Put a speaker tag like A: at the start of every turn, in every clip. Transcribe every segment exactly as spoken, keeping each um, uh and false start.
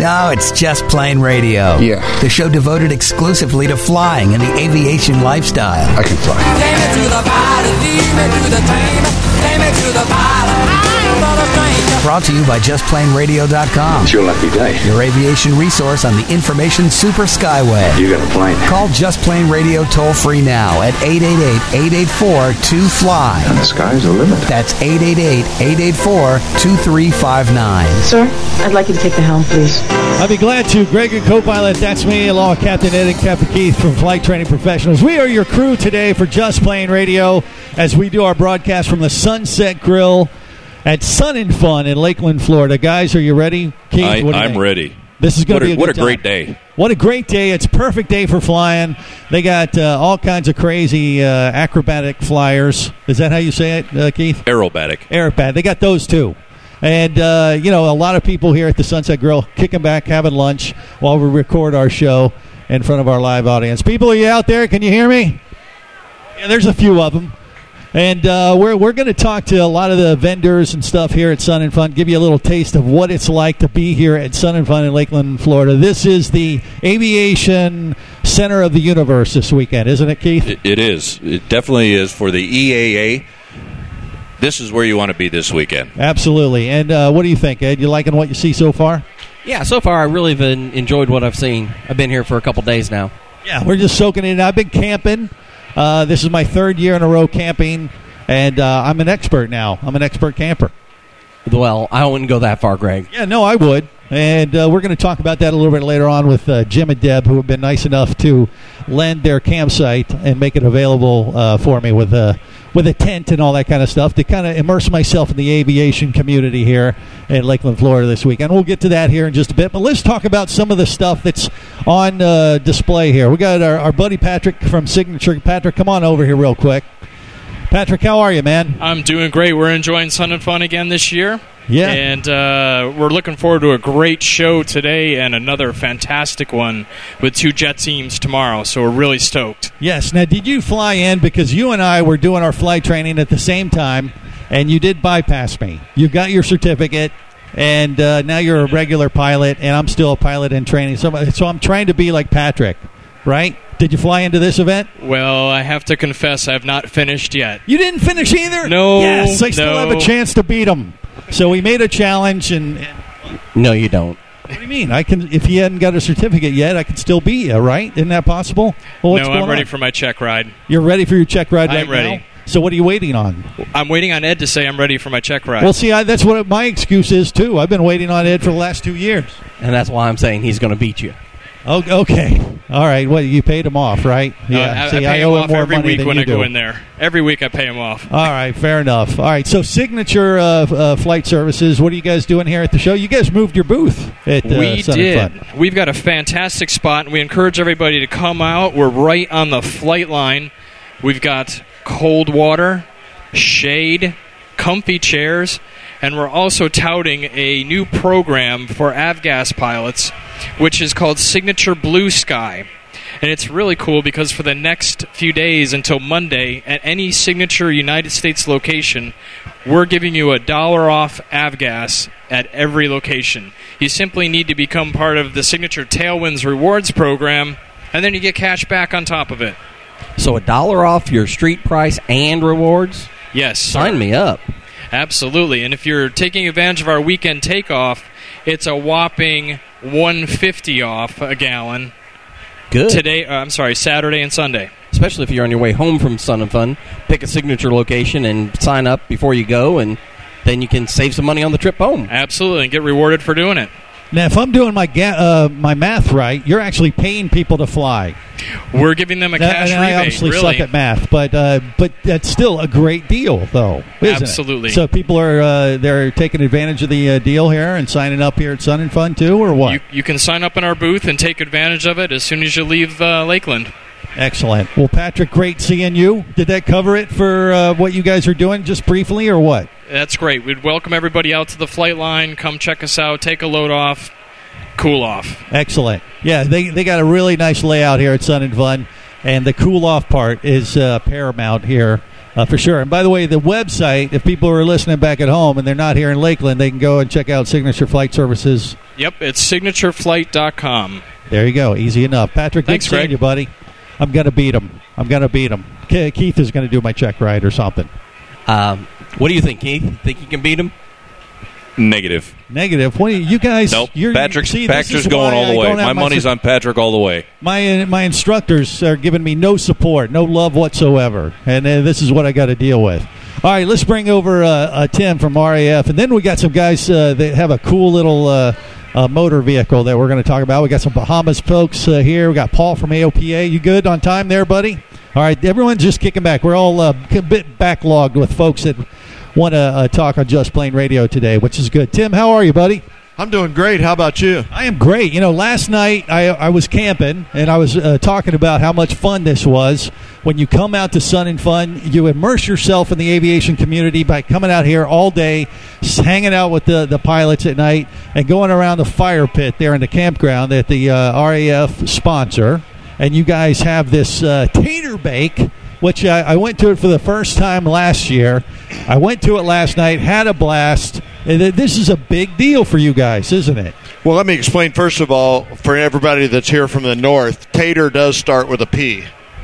A: No, it's Just Plain Radio.
B: Yeah.
A: The show devoted exclusively to flying and the aviation lifestyle.
B: I can fly.
C: Take me to the bottom, lead me to the train. Take me to the bottom, I'm not a stranger.
A: Brought to you by just plain radio dot com.
B: It's your lucky day.
A: Your aviation resource on the information super skyway.
B: You got a plane.
A: Call Just Plain Radio toll free now at eight eight eight, eight eight four, two fly.
B: And the sky's the limit.
A: That's eight eight eight, eight eight four, two three five nine.
D: Sir, I'd like you to take the helm, please.
E: I'd be glad to. Greg and co-pilot, that's me, along with Captain Ed and Captain Keith from Flight Training Professionals. We are your crew today for Just Plain Radio as we do our broadcast from the Sunset Grill at Sun and Fun in Lakeland, Florida. Guys, are you ready? Keith,
F: I,
E: what do you
F: I'm
E: think?
F: ready.
E: This is going to be a good
F: What a
E: time.
F: great day.
E: What a great day. It's a perfect day for flying. They got uh, all kinds of crazy uh, acrobatic flyers. Is that how you say it, uh, Keith?
F: Aerobatic.
E: Aerobat. They got those, too. And, uh, you know, a lot of people here at the Sunset Grill kicking back, having lunch while we record our show in front of our live audience. People, are you out there? Can you hear me? Yeah, there's a few of them. And uh, we're we're going to talk to a lot of the vendors and stuff here at Sun and Fun, give you a little taste of what it's like to be here at Sun and Fun in Lakeland, Florida. This is the aviation center of the universe this weekend, isn't it, Keith?
F: It, it is. It definitely is for the E A A. This is where you want to be this weekend.
E: Absolutely. And uh, what do you think, Ed? You liking what you see so far?
G: Yeah, so far I really have enjoyed what I've seen. I've been here for a couple days now.
E: Yeah, we're just soaking it in. I've been camping. Uh, this is my third year in a row camping, and uh, I'm an expert now. I'm an expert camper.
G: Well, I wouldn't go that far, Greg.
E: Yeah, no, I would. And uh, we're going to talk about that a little bit later on with uh, Jim and Deb, who have been nice enough to lend their campsite and make it available uh, for me with a, with a tent and all that kind of stuff to kind of immerse myself in the aviation community here in Lakeland, Florida this weekend. We'll get to that here in just a bit. But let's talk about some of the stuff that's on uh, display here. We got our, our buddy Patrick from Signature. Patrick, come on over here real quick. Patrick, how are you, man?
H: I'm doing great. We're enjoying Sun and Fun again this year.
E: Yeah.
H: And uh, we're looking forward to a great show today and another fantastic one with two jet teams tomorrow. So we're really stoked.
E: Yes. Now, did you fly in? Because you and I were doing our flight training at the same time, and you did bypass me. You got your certificate, and uh, now you're a regular pilot, and I'm still a pilot in training. So, so I'm trying to be like Patrick, right? Did you fly into this event?
H: Well, I have to confess I've not finished yet.
E: You didn't finish either?
H: No.
E: Yes, I still
H: no.
E: have a chance to beat him. So we made a challenge, and, and
G: No, you don't.
E: what do you mean? I can. If you hadn't got a certificate yet, I can still beat you, right? Isn't that possible? Well, what's
H: no,
E: going
H: I'm ready
E: on?
H: for my check ride.
E: You're ready for your check ride right
H: I'm ready.
E: now? So what are you waiting on?
H: I'm waiting on Ed to say I'm ready for my check ride.
E: Well, see, I, that's what my excuse is, too. I've been waiting on Ed for the last two years.
G: And that's why I'm saying he's going to beat you.
E: Oh, okay. All right. Well, you paid him off, right?
H: No, I, I
E: See,
H: pay
E: owe
H: him
E: him
H: off
E: more
H: every
E: money
H: week
E: than
H: when
E: you
H: I go
E: do.
H: in there. Every week I pay him off.
E: All right. Fair enough. All right. So, Signature uh, uh, Flight Services, what are you guys doing here at the show? You guys moved your booth at uh,
H: We
E: Sun and
H: did.
E: Fun.
H: We've got a fantastic spot, and we encourage everybody to come out. We're right on the flight line. We've got cold water, shade, comfy chairs, and we're also touting a new program for Avgas pilots, which is called Signature Blue Sky. And it's really cool because for the next few days until Monday, at any Signature United States location, we're giving you a dollar off Avgas at every location. You simply need to become part of the Signature Tailwinds Rewards program, and then you get cash back on top of it.
G: So a dollar off your street price and rewards?
H: Yes.
G: Sign
H: sir.
G: me up.
H: Absolutely. And if you're taking advantage of our weekend takeoff, it's a whopping one dollar fifty off a gallon.
G: Good.
H: Today, uh, I'm sorry, Saturday and Sunday.
G: Especially if you're on your way home from Sun and Fun. Pick a Signature location and sign up before you go, and then you can save some money on the trip home.
H: Absolutely, and get rewarded for doing it.
E: Now, if I'm doing my ga- uh, my math right, you're actually paying people to fly.
H: We're giving them a
E: Now,
H: cash
E: and
H: rebate.
E: I obviously
H: really.
E: suck at math, but uh, but that's still a great deal, though, isn't
H: Absolutely.
E: it? So people are uh, they're taking advantage of the uh, deal here and signing up here at Sun and Fun too, or what?
H: You, you can sign up in our booth and take advantage of it as soon as you leave uh, Lakeland.
E: Excellent. Well, Patrick, great seeing you. Did that cover it for uh, what you guys are doing, just briefly, or what?
H: That's great. We'd welcome everybody out to the flight line. Come check us out. Take a load off. Cool off.
E: Excellent. Yeah, they they got a really nice layout here at Sun and Fun, and the cool off part is uh, paramount here Uh, for sure. And by the way, the website, if people are listening back at home and they're not here in Lakeland, they can go and check out Signature Flight Services.
H: Yep, it's signature flight dot com.
E: There you go. Easy enough. Patrick,
H: Thanks,
E: good seeing
H: Greg.
E: you, buddy. I'm going to beat him. I'm going to beat him. Ke- Keith is going to do my check ride or something.
G: Um, what do you think, Keith? Think you can beat him?
F: Negative.
E: Negative. What do you, you guys?
F: Nope.
E: You're,
F: Patrick's,
E: see, this
F: Patrick's
E: is
F: going
E: why
F: all the
E: I
F: way.
E: don't have
F: My
E: my
F: money's
E: su-
F: on Patrick all the way.
E: My uh, my instructors are giving me no support, no love whatsoever, and uh, this is what I got to deal with. All right, let's bring over uh, uh, Tim from R A F, and then we got some guys uh, that have a cool little uh, uh, motor vehicle that we're going to talk about. We got some Bahamas folks uh, here. We got Paul from A O P A. You good on time there, buddy? All right, everyone's just kicking back. We're all uh, a bit backlogged with folks that want to uh, talk on Just Plain Radio today, which is good. Tim, how are you, buddy?
B: I'm doing great. How about you?
E: I am great. You know, last night I, I was camping, and I was uh, talking about how much fun this was. When you come out to Sun and Fun, you immerse yourself in the aviation community by coming out here all day, s- hanging out with the, the pilots at night, and going around the fire pit there in the campground that the uh, R A F sponsor. And you guys have this uh, tater bake, which I, I went to it for the first time last year. I went to it last night, had a blast. And th- this is a big deal for you guys, isn't it?
B: Well, let me explain first of all, for everybody that's here from the north, tater does start with a P.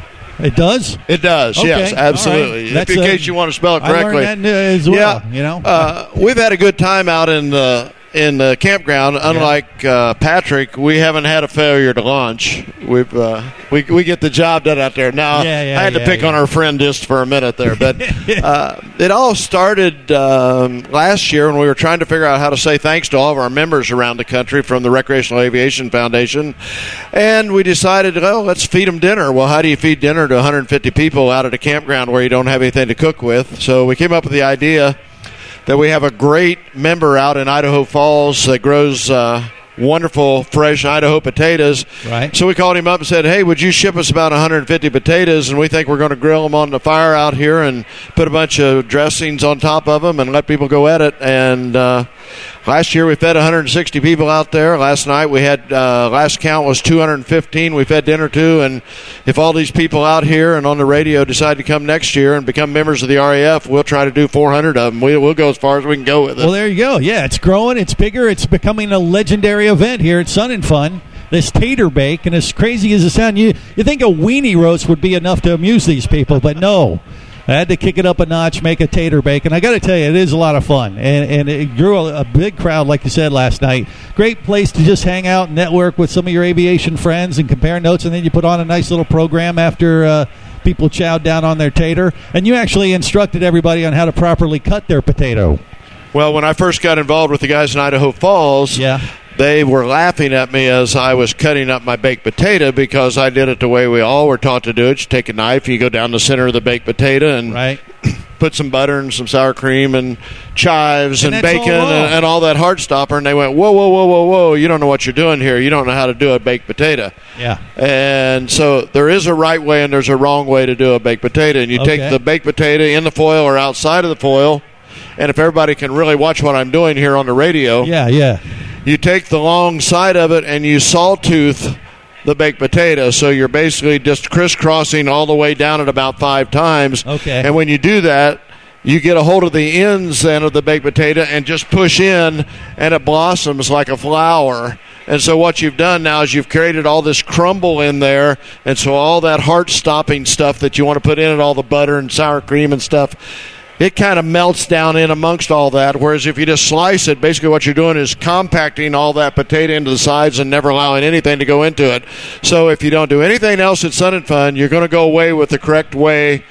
E: It does?
B: It does,
E: Okay,
B: yes,
E: all right.
B: absolutely. If,
E: That's
B: in
E: a-
B: case you want to spell it
E: I
B: correctly.
E: learned that uh, as well,
B: yeah,
E: you know.
B: uh, we've had a good time out in the in the campground. Unlike uh, Patrick, we haven't had a failure to launch. We've uh, we we get the job done out there. Now,
E: Yeah, yeah,
B: I had to
E: yeah,
B: pick
E: yeah.
B: on our friend just for a minute there, but uh, it all started um, last year when we were trying to figure out how to say thanks to all of our members around the country from the Recreational Aviation Foundation, and we decided, well, let's feed them dinner. Well, how do you feed dinner to one hundred fifty people out at a campground where you don't have anything to cook with? So we came up with the idea that we have a great member out in Idaho Falls that grows uh, wonderful, fresh Idaho potatoes.
E: Right.
B: So we called him up and said, hey, would you ship us about one hundred fifty potatoes, and we think we're going to grill them on the fire out here and put a bunch of dressings on top of them and let people go at it. And uh, last year we fed one hundred sixty people out there. Last night we had, uh, last count was two hundred fifteen we fed dinner to. And if all these people out here and on the radio decide to come next year and become members of the R A F, we'll try to do four hundred of them. We, we'll go as far as we can go with it.
E: Well, there you go. Yeah, it's growing. It's bigger. It's becoming a legendary event here at Sun and Fun. This tater bake, and as crazy as it sounds, you you think a weenie roast would be enough to amuse these people, but no. I had to kick it up a notch, make a tater bake, and I got to tell you, it is a lot of fun, and, and it drew a, a big crowd, like you said last night. Great place to just hang out and network with some of your aviation friends and compare notes, and then you put on a nice little program after uh, people chowed down on their tater, and you actually instructed everybody on how to properly cut their potato.
B: Well, when I first got involved with the guys in Idaho Falls,
E: Yeah.
B: they were laughing at me as I was cutting up my baked potato because I did it the way we all were taught to do it. You take a knife, you go down the center of the baked potato and
E: Right.
B: put some butter and some sour cream and chives
E: And
B: and,
E: that's
B: bacon
E: all wrong.
B: and, and all that hard stopper. And they went, whoa, whoa, whoa, whoa, whoa, you don't know what you're doing here. You don't know how to do a baked potato.
E: Yeah.
B: And so there is a right way and there's a wrong way to do a baked potato. And you
E: Okay.
B: take the baked potato in the foil or outside of the foil. And if everybody can really watch what I'm doing here on the radio,
E: Yeah, yeah.
B: you take the long side of it and you sawtooth the baked potato. So you're basically just crisscrossing all the way down it about five times.
E: Okay.
B: And when you do that, you get a hold of the ends then of the baked potato and just push in, and it blossoms like a flower. And so what you've done now is you've created all this crumble in there, and so all that heart-stopping stuff that you want to put in it, all the butter and sour cream and stuff, it kind of melts down in amongst all that, whereas if you just slice it, basically what you're doing is compacting all that potato into the sides and never allowing anything to go into it. So if you don't do anything else at Sun and Fun, you're going to go away with the correct way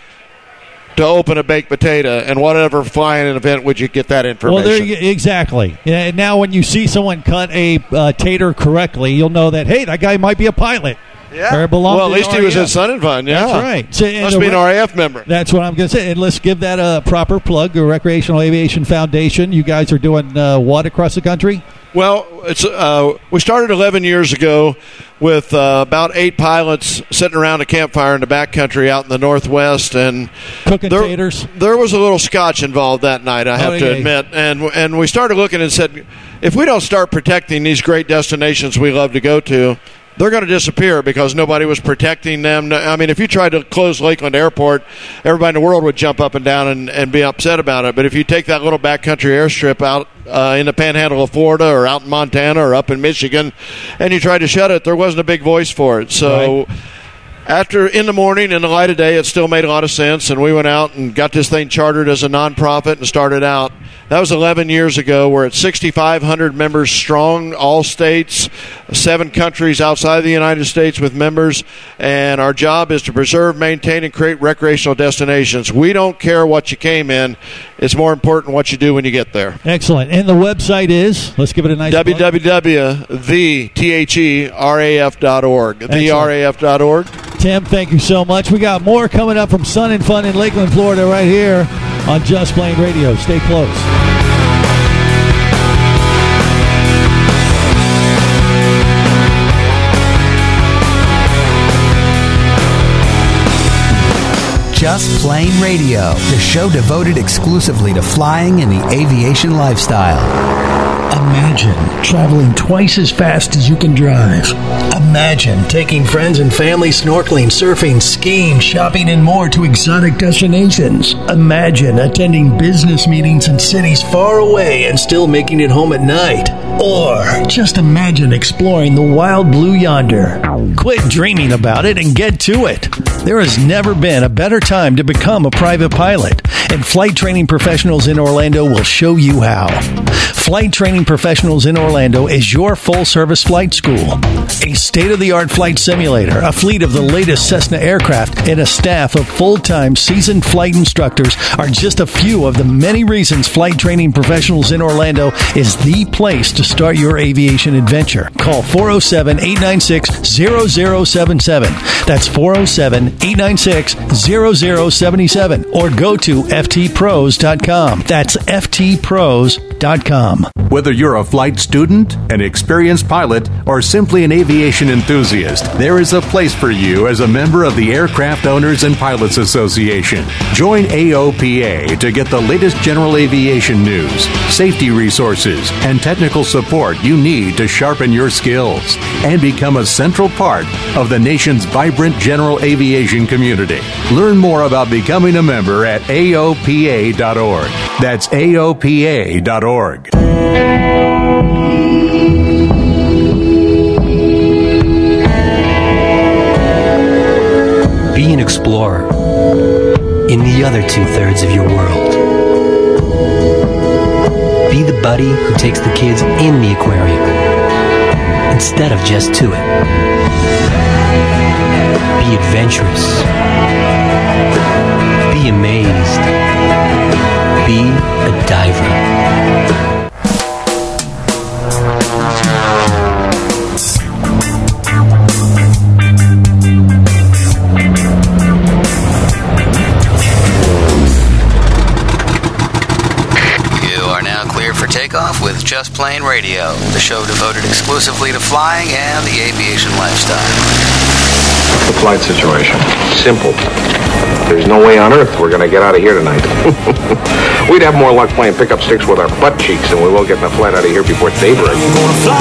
B: to open a baked potato, and whatever flying event would you get that information.
E: Well, there you, exactly. Yeah, and now when you see someone cut a uh, tater correctly, you'll know that, hey, that guy might be a pilot.
B: Yeah.
E: Or belong
B: Well,
E: to
B: at least
E: the
B: he was
E: R A F.
B: at Sun and Fun, yeah.
E: That's right. So, and
B: Must
E: the
B: be an
E: re-
B: R A F member.
E: That's what I'm going to say. And let's give that a proper plug. The Recreational Aviation Foundation. You guys are doing uh, what across the country?
B: Well, it's uh, we started eleven years ago with uh, about eight pilots sitting around a campfire in the backcountry out in the Northwest, and
E: Cooking
B: there,
E: taters.
B: there was a little scotch involved that night, I have
E: Oh,
B: to
E: yeah.
B: admit. And and we started looking and said, if we don't start protecting these great destinations we love to go to, they're going to disappear because nobody was protecting them. I mean, if you tried to close Lakeland Airport, everybody in the world would jump up and down and, and be upset about it. But if you take that little backcountry airstrip out uh, in the panhandle of Florida or out in Montana or up in Michigan and you tried to shut it, there wasn't a big voice for it. So right. After, in the morning, in the light of day, it still made a lot of sense, and we went out and got this thing chartered as a nonprofit and started out. That was eleven years ago. We're at sixty-five hundred members strong, all states, seven countries outside of the United States with members, and our job is to preserve, maintain, and create recreational destinations. We don't care what you came in. It's more important what you do when you get there.
E: Excellent. And the website is, let's give it a nice
B: w w w dot the raf dot org. the r a f dot org.
E: Tim, thank you so much. We got more coming up from Sun and Fun in Lakeland, Florida, right here on Just Plain Radio. Stay close.
A: Just Plain Radio, the show devoted exclusively to flying and the aviation lifestyle.
I: Imagine traveling twice as fast as you can drive. Imagine taking friends and family snorkeling, surfing, skiing, shopping, and more to exotic destinations. Imagine attending business meetings in cities far away and still making it home at night. Or just imagine exploring the wild blue yonder. Quit dreaming about it and get to it. There has never been a better time to become a private pilot, and Flight Training Professionals in Orlando will show you how. Flight Training Professionals in Orlando is your full-service flight school. A state-of-the-art flight simulator, a fleet of the latest Cessna aircraft, and a staff of full-time seasoned flight instructors are just a few of the many reasons Flight Training Professionals in Orlando is the place to start your aviation adventure. Call four oh seven, eight nine six, zero zero seven seven. That's four oh seven, eight nine six, zero zero seven seven. Or go to f t pros dot com. That's f t pros dot com.
J: Whether you're a flight student, an experienced pilot, or simply an aviation enthusiast, there is a place for you as a member of the Aircraft Owners and Pilots Association. Join A O P A to get the latest general aviation news, safety resources, and technical support you need to sharpen your skills and become a central part of the nation's vibrant general aviation community. Learn more about becoming a member at A O P A dot org. That's A O P A dot org.
K: Be an explorer in the other two-thirds of your world. Be the buddy who takes the kids in the aquarium instead of just to it. Be adventurous. Be amazed. Be a diver.
L: Takeoff with Just Plain Radio, the show devoted exclusively to flying and the aviation lifestyle.
M: The flight situation. Simple. There's no way on earth we're going to get out of here tonight. We'd have more luck playing pickup sticks with our butt cheeks than we will getting the flight out of here before daybreak. I'm gonna fly.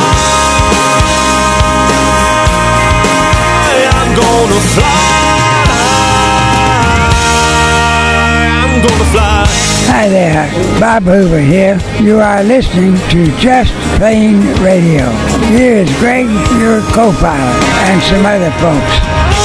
M: I'm gonna fly. I'm gonna fly.
N: Hi there, Bob Hoover here. You are listening to Just Plain Radio. Here is Greg, your co-pilot, and some other folks.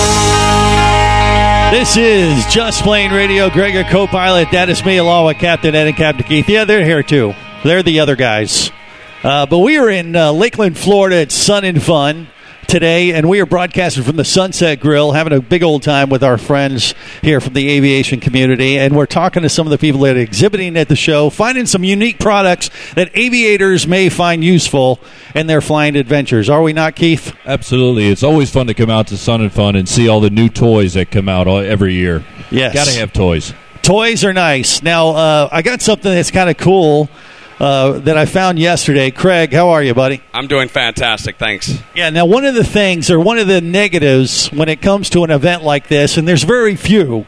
E: This is Just Plain Radio. Greg, your co-pilot. That is me, along with Captain Ed and Captain Keith. Yeah, they're here too. They're the other guys. Uh, but we are in uh, Lakeland, Florida at Sun and Fun today, and we are broadcasting from the Sunset Grill, having a big old time with our friends here from the aviation community, and we're talking to some of the people that are exhibiting at the show, finding some unique products that aviators may find useful in their flying adventures. Are we not, Keith?
F: Absolutely. It's always fun to come out to Sun and Fun and see all the new toys that come out all, every year.
E: Yes.
F: Got to have toys.
E: Toys are nice. Now, uh, I got something that's kind of cool Uh, that I found yesterday. Craig, how are you, buddy?
O: I'm doing fantastic, thanks.
E: Yeah, now one of the things, or one of the negatives when it comes to an event like this, and there's very few,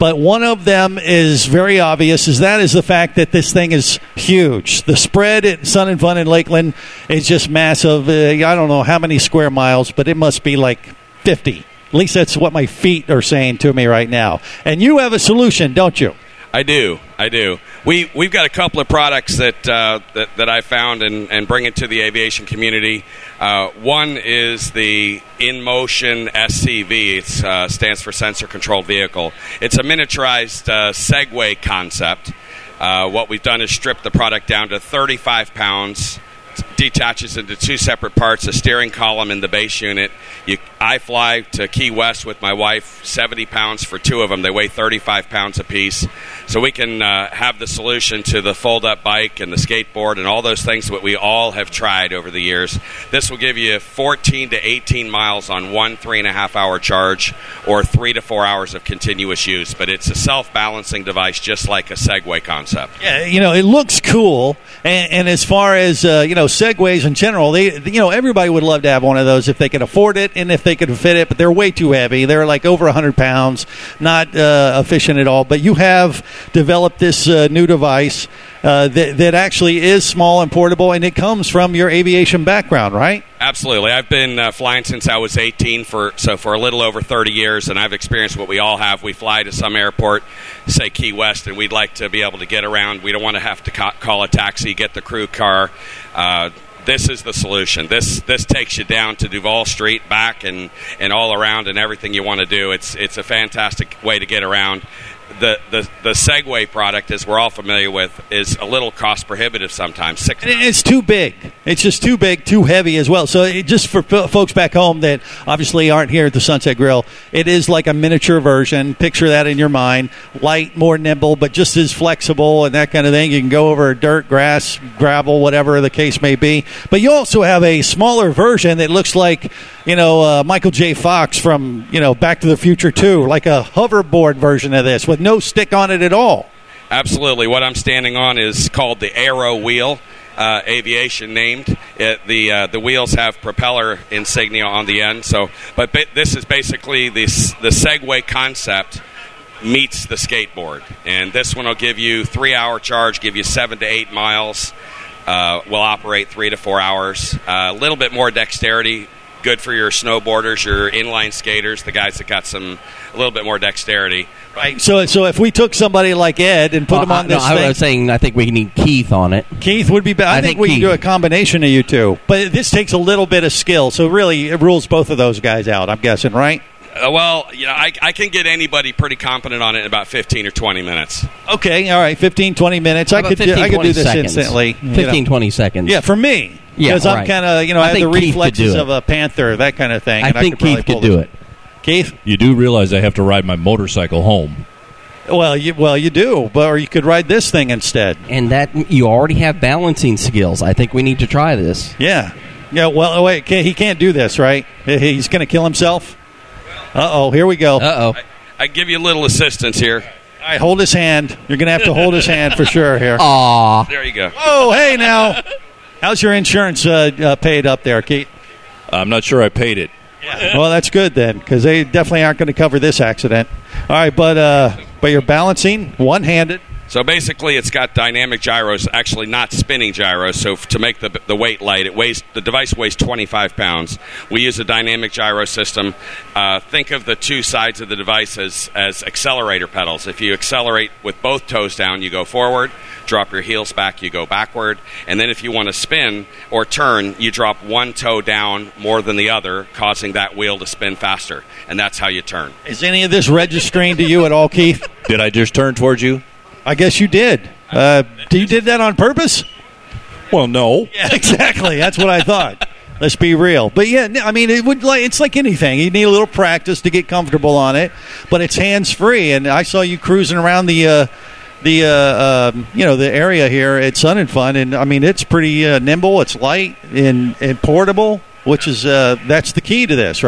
E: but one of them is very obvious. Is that is the fact that this thing is huge. The spread at Sun and Fun in Lakeland is just massive. Uh, I don't know how many square miles, but it must be like fifty. At least that's what my feet are saying to me right now. And you have a solution, don't you?
O: I do. I do. We, we've got a couple of products that uh, that, that I found and, and bring it to the aviation community. Uh, one is the InMotion S C V. It uh, stands for Sensor Controlled Vehicle. It's a miniaturized uh, Segway concept. Uh, what we've done is strip the product down to thirty-five pounds. Detaches into two separate parts, a steering column and the base unit. You, I fly to Key West with my wife, seventy pounds for two of them. They weigh thirty-five pounds apiece. So we can uh, have the solution to the fold-up bike and the skateboard and all those things that we all have tried over the years. This will give you fourteen to eighteen miles on one three and a half hour charge or three to four hours of continuous use. But it's a self-balancing device just like a Segway concept.
E: Yeah, you know, it looks cool. And, and as far as, uh, you know, Segways in general, they, you know, everybody would love to have one of those if they could afford it and if they could fit it, but they're way too heavy. They're like over one hundred pounds, not uh, efficient at all. But you have developed this uh, new device uh, that, that actually is small and portable, and it comes from your aviation background, right?
O: Absolutely. I've been uh, flying since I was eighteen, for so for a little over thirty years, and I've experienced what we all have. We fly to some airport, say Key West, and we'd like to be able to get around. We don't want to have to ca- call a taxi, get the crew car. Uh, this is the solution. This this takes you down to Duval Street, back, and, and all around, and everything you want to do. It's it's a fantastic way to get around. The, the the Segway product, as we're all familiar with, is a little cost prohibitive sometimes. Six
E: it's too big. It's just too big, too heavy as well. So it, just for p- folks back home that obviously aren't here at the Sunset Grill, it is like a miniature version. Picture that in your mind. Light, more nimble, but just as flexible and that kind of thing. You can go over dirt, grass, gravel, whatever the case may be. But you also have a smaller version that looks like, you know, uh, Michael J. Fox from, you know, Back to the Future two, like a hoverboard version of this with no stick on it at all.
O: Absolutely. What I'm standing on is called the Aero Wheel, uh, aviation named. It, the uh, the wheels have propeller insignia on the end. So, but ba- this is basically the the Segway concept meets the skateboard, and this one will give you three hour charge, give you seven to eight miles. Uh, will operate three to four hours. A uh, little bit more dexterity. Good for your snowboarders, your inline skaters, the guys that got some a little bit more dexterity.
E: Right. So, so if we took somebody like Ed and put
G: well,
E: him on
G: no,
E: this
G: I
E: thing,
G: was saying I think we need Keith on it.
E: Keith would be better. I, I think, think we Keith. can do a combination of you two. But this takes a little bit of skill, so really it rules both of those guys out, I'm guessing, right?
O: Uh, well, you know, I, I can get anybody pretty competent on it in about fifteen or twenty minutes.
E: Okay, all right, fifteen, twenty minutes.
G: How
E: I could
G: fifteen,
E: do, I could do this
G: seconds?
E: instantly.
G: fifteen,
E: you know.
G: twenty seconds.
E: Yeah, for me.
G: Yeah,
E: because I'm
G: right.
E: kind of, you know,
G: I
E: I have the
G: think
E: reflexes of a panther, that kind of thing.
G: I
E: and
G: think
E: I could
G: Keith could
E: do
G: this. it.
E: Keith?
P: You do realize I have to ride my motorcycle home.
E: Well, you well you do, but or you could ride this thing instead.
G: And that you already have balancing skills. I think we need to try this.
E: Yeah, yeah. Well, wait, he can't do this, right? He's going to kill himself. Uh oh, here we go.
G: Uh oh.
O: I, I give you a little assistance here.
E: All right, hold his hand. You're going to have to hold his hand for sure here.
G: Aw.
O: There you go.
E: Oh, hey now. How's your insurance uh, uh, paid up there, Keith?
P: I'm not sure I paid it.
E: Yeah. Well, that's good then, because they definitely aren't going to cover this accident. All right, but uh, but you're balancing one-handed.
O: So basically, it's got dynamic gyros, actually not spinning gyros. So f- to make the the weight light, it weighs the device weighs twenty-five pounds. We use a dynamic gyro system. Uh, think of the two sides of the device as as accelerator pedals. If you accelerate with both toes down, you go forward. Drop your heels back, you go backward. And then if you want to spin or turn, you drop one toe down more than the other, causing that wheel to spin faster. And that's how you turn.
E: Is any of this registering to you at all, Keith?
P: Did I just turn towards you?
E: I guess you did. Uh, you did that on purpose?
P: Well, no.
E: Yeah, exactly. That's what I thought. Let's be real. But yeah, I mean, it would like it's like anything. You need a little practice to get comfortable on it, but it's hands free. And I saw you cruising around the uh, the uh, um, you know the area here at Sun and Fun, and I mean it's pretty uh, nimble. It's light and, and portable, which is uh, that's the key to this, right?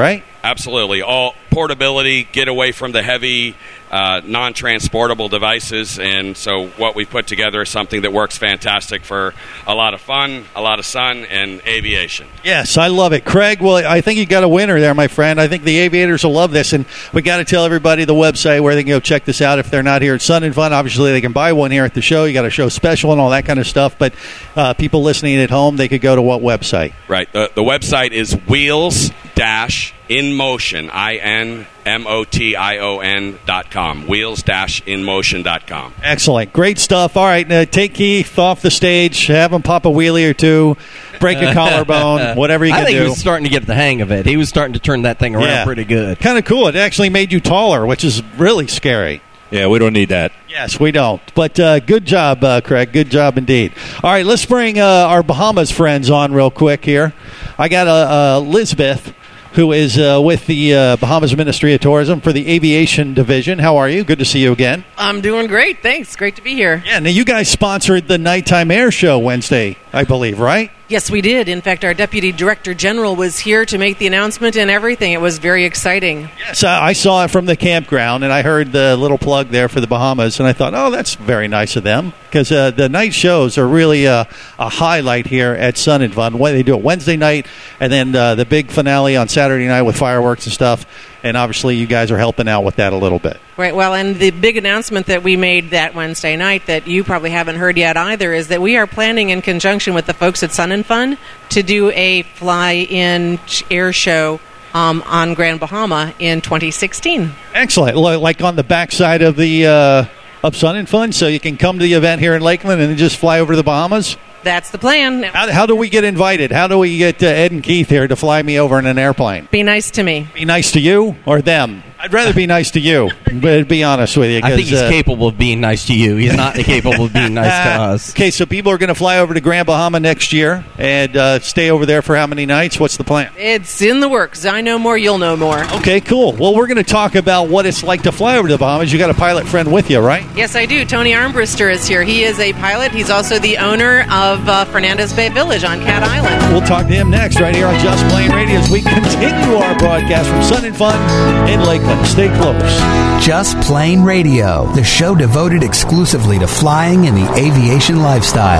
O: absolutely. All portability, get away from the heavy, uh, non-transportable devices, and so what we put together is something that works fantastic for a lot of fun, a lot of sun, and aviation.
E: Yes, I love it. Craig, well, I think you got a winner there, my friend. I think the aviators will love this, and we got to tell everybody the website where they can go check this out if they're not here at Sun and Fun. Obviously, they can buy one here at the show. You got a show special and all that kind of stuff, but uh, people listening at home, they could go to what website?
O: Right. The, the website is Wheels Dash In Motion, I N M O T I O N dot com. Wheels Dash In Motion dot com.
E: Excellent. Great stuff. All right, uh, take Keith off the stage, have him pop a wheelie or two, break a collarbone, whatever you can do.
G: I think do. he was starting to get the hang of it. He was starting to turn that thing around
E: yeah.
G: pretty good.
E: Kind of cool. It actually made you taller, which is really scary.
P: Yeah, we don't need that.
E: Yes, we don't. But uh, good job, uh, Craig. Good job indeed. All right, let's bring uh, our Bahamas friends on real quick here. I got uh, uh, Elizabeth, who is uh, with the uh, Bahamas Ministry of Tourism for the Aviation Division. How are you? Good to see you again.
Q: I'm doing great. Thanks. Great to be here.
E: Yeah, now you guys sponsored the Nighttime Air Show Wednesday, I believe, right?
Q: Yes, we did. In fact, our Deputy Director General was here to make the announcement and everything. It was very exciting.
E: Yes, I saw it from the campground, and I heard the little plug there for the Bahamas, and I thought, oh, that's very nice of them, because uh, the night shows are really a, a highlight here at Sun and Fun. They do it Wednesday night, and then uh, the big finale on Saturday night with fireworks and stuff, and obviously you guys are helping out with that a little bit.
Q: Right. Well, and the big announcement that we made that Wednesday night that you probably haven't heard yet either is that we are planning in conjunction with the folks at Sun and Fun to do a fly-in air show um, on Grand Bahama in twenty sixteen.
E: Excellent. Like on the backside of the uh, of Sun and Fun, so you can come to the event here in Lakeland and then just fly over to the Bahamas?
Q: That's the plan.
E: How, how do we get invited? How do we get uh, Ed and Keith here to fly me over in an airplane?
Q: Be nice to me.
E: Be nice to you or them? I'd rather be nice to you, but to be honest with you.
G: I think he's
E: uh,
G: capable of being nice to you. He's not capable of being nice to us.
E: Okay, so people are going to fly over to Grand Bahama next year and uh, stay over there for how many nights? What's the plan?
Q: It's in the works. I know more, you'll know more.
E: Okay, cool. Well, we're going to talk about what it's like to fly over to the Bahamas. You got a pilot friend with you, right?
Q: Yes, I do. Tony Armbruster is here. He is a pilot. He's also the owner of uh, Fernandez Bay Village on Cat Island.
E: We'll talk to him next right here on Just Plain Radio as we continue our broadcast from Sun and Fun in Lakeland. Stay close.
A: Just Plain Radio, the show devoted exclusively to flying and the aviation lifestyle.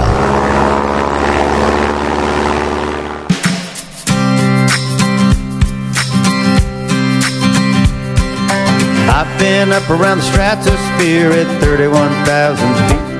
R: I've been up around the stratosphere at thirty-one thousand feet.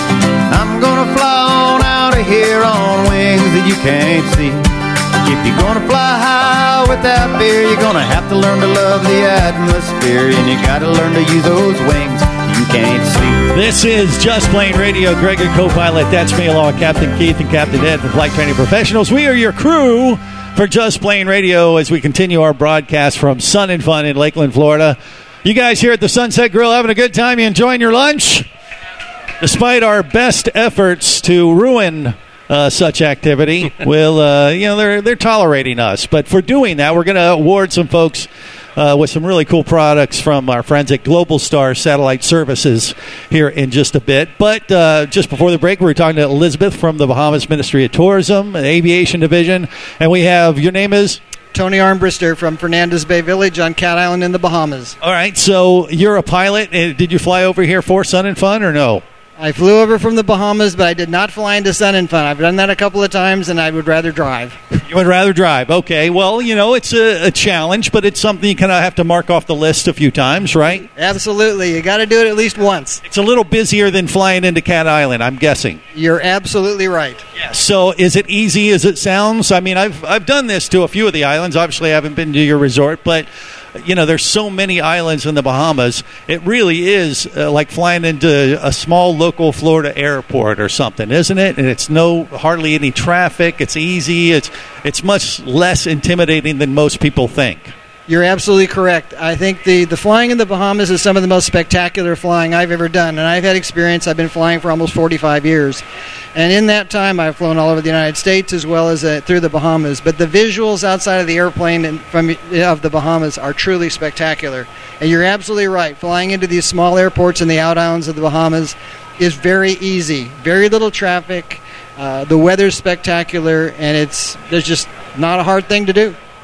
R: I'm gonna fly on out of here on wings that you can't see. If you're gonna fly high without fear, you're gonna have to learn to love the atmosphere, and you gotta learn to use those wings you can't see.
E: This is Just Plain Radio. Greg, your co-pilot. That's me, along with Captain Keith and Captain Ed from Flight Training Professionals. We are your crew for Just Plain Radio as we continue our broadcast from Sun and Fun in Lakeland, Florida. You guys here at the Sunset Grill having a good time? You enjoying your lunch? Despite our best efforts to ruin Uh, such activity, will uh, you know they're they're tolerating us. But for doing that, we're going to award some folks uh, with some really cool products from our friends at Global Star Satellite Services here in just a bit. But uh, just before the break, we were talking to Elizabeth from the Bahamas Ministry of Tourism, and Aviation Division, and we have, your name is?
S: Tony Armbruster from Fernandez Bay Village on Cat Island in the Bahamas.
E: All right, so you're a pilot. Did you fly over here for Sun and Fun or no?
S: I flew over from the Bahamas, but I did not fly into Sun and Fun. I've done that a couple of times, and I would rather drive.
E: You would rather drive. Okay. Well, you know, it's a, a challenge, but it's something you kind of have to mark off the list a few times, right?
S: Absolutely. You got to do it at least once.
E: It's a little busier than flying into Cat Island, I'm guessing.
S: You're absolutely right.
E: Yeah. So is it easy as it sounds? I mean, I've I've done this to a few of the islands. Obviously, I haven't been to your resort, but you know, there's so many islands in the Bahamas. It really is uh, like flying into a small local Florida airport or something, isn't it? And it's no hardly any traffic. It's easy. It's it's much less intimidating than most people think.
S: You're absolutely correct. I think the, the flying in the Bahamas is some of the most spectacular flying I've ever done. And I've had experience. I've been flying for almost forty-five years. And in that time, I've flown all over the United States as well as uh, through the Bahamas. But the visuals outside of the airplane and from of the Bahamas are truly spectacular. And you're absolutely right. Flying into these small airports in the out islands of the Bahamas is very easy. Very little traffic. Uh, the weather's spectacular. And it's there's just not a hard thing to do.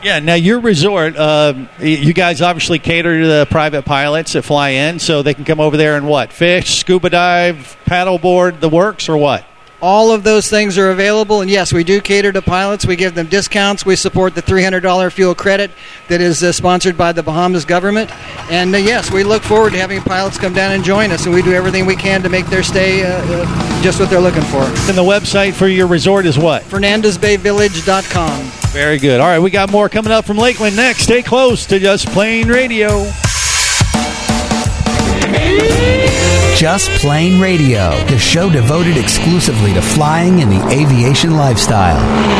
E: Yeah, now your resort, uh, you guys obviously cater to the private pilots that fly in, so they can come over there and what? Fish, scuba dive, paddleboard, the works, or what?
S: All of those things are available, and yes, we do cater to pilots. We give them discounts. We support the three hundred dollars fuel credit that is uh, sponsored by the Bahamas government. And uh, yes, we look forward to having pilots come down and join us, and we do everything we can to make their stay uh, uh, just what they're looking for.
E: And the website for your resort is what?
S: Fernandez Bay Village dot com.
E: Very good. All right, we got more coming up from Lakeland next. Stay close to Just Plain Radio.
A: Just Plain Radio, the show devoted exclusively to flying and the aviation lifestyle.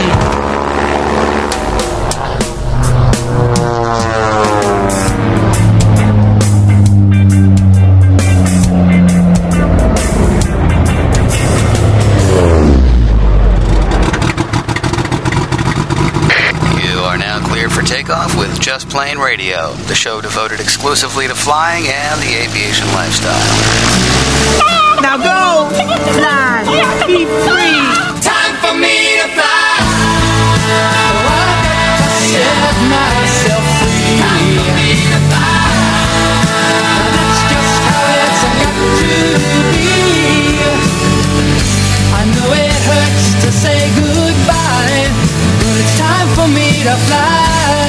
L: Takeoff with Just Plain Radio, the show devoted exclusively to flying and the aviation lifestyle.
C: Now go, fly, be free. Time for me to fly. Set myself free. Time for me to fly. That's just how it's got to be. I know it hurts to say goodbye, but it's time for me to fly.